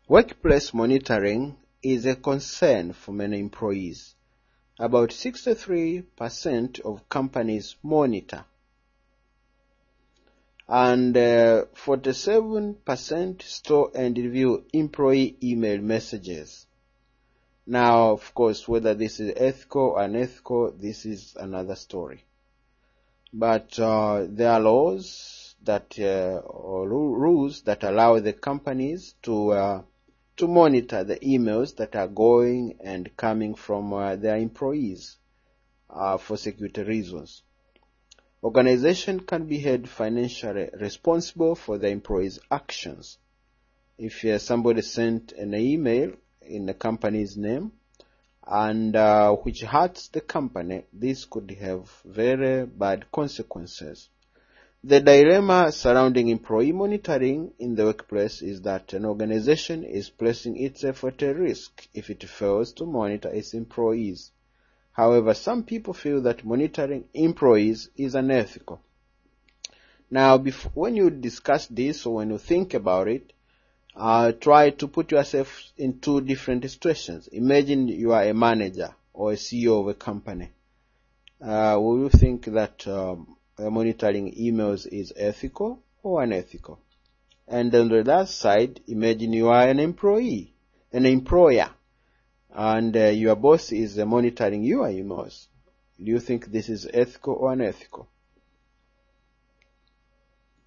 Workplace monitoring is a concern for many employees. About 63% of companies monitor, and 47% store and review employee email messages. Now, of course, whether this is ethical or unethical, this is another story. But there are laws that or rules that allow the companies to monitor the emails that are going and coming from their employees for security reasons. Organization can be held financially responsible for the employees' actions. If somebody sent an email in the company's name and which hurts the company, this could have very bad consequences. The dilemma surrounding employee monitoring in the workplace is that an organization is placing itself at a risk if it fails to monitor its employees. However, some people feel that monitoring employees is unethical. Now, when you discuss this or when you think about it, try to put yourself in two different situations. Imagine you are a manager or a CEO of a company. Will you think that monitoring emails is ethical or unethical? And on the other side, imagine you are an employee, an employer, and your boss is monitoring your emails. Do you think this is ethical or unethical?